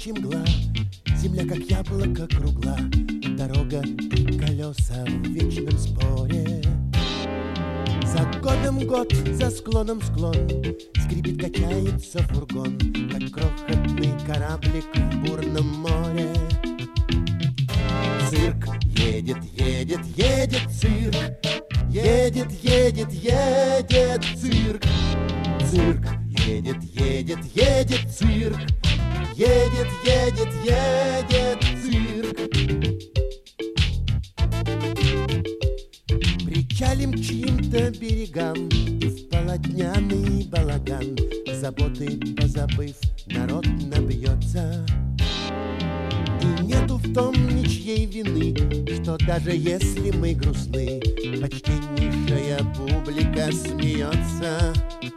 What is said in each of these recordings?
ночи мгла, земля как яблоко кругла, дорога и колеса в вечном споре. За годом год, за склоном склон, скрипит, качается фургон, как крохотный кораблик в бурном море. Цирк едет, едет, едет цирк, едет, едет, едет цирк. Цирк едет, едет, едет цирк, едет, едет, едет цирк. Причалим к чьим-то берегам, в полотняный балаган, заботы позабыв, народ набьется. И нету в том ничьей вины, что даже если мы грустны, почтеннейшая публика смеется.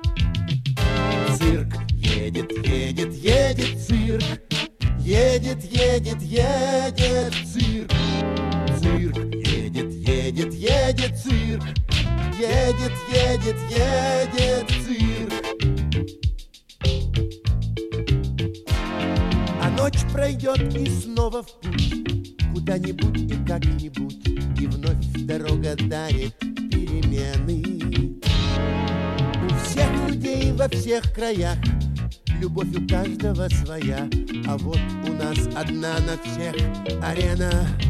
Цирк едет, едет, едет цирк, едет, едет, едет цирк. Цирк едет, едет, едет цирк, едет, едет, едет цирк. А ночь пройдет и снова в путь, куда-нибудь и как-нибудь, и вновь дорога дарит перемены. У всех людей во всех краях любовь у каждого своя, а вот у нас одна на всех арена.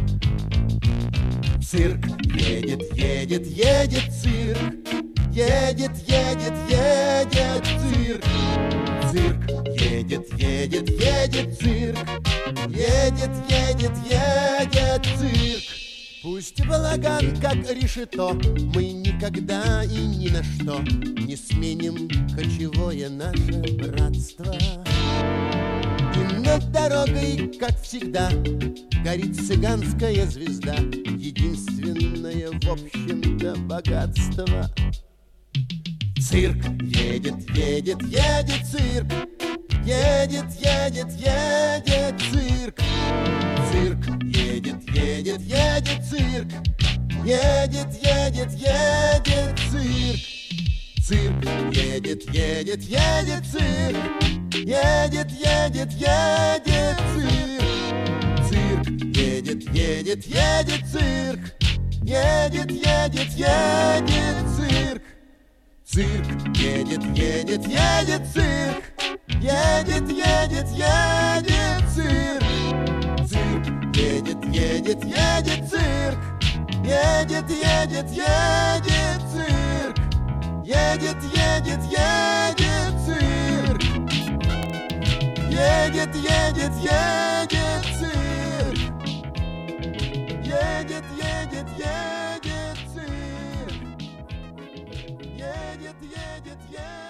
Цирк едет, едет, едет цирк, едет, едет, едет цирк. Цирк едет, едет, едет цирк, едет, едет, едет цирк. Пусть балаган как решето, мы никогда и ни на что не сменим кочевое наше братство. И над дорогой, как всегда, горит цыганская звезда, единственное в общем-то богатство. Цирк едет, едет, едет цирк, едет, едет, едет цирк. Цирк едет, едет, едет цирк, едет, едет, едет цирк. Цирк едет, едет, едет цирк, едет, едет, едет цирк. Цирк едет, едет, едет цирк, едет, едет, едет цирк. Цирк едет, едет, едет цирк, едет, едет, едет цирк. Цирк едет, едет, едет цирк, едет, едет, едет цирк. Едет, едет, едет цирк, едет, едет, едет цирк, едет, едет, едет цирк, едет, едет, едет.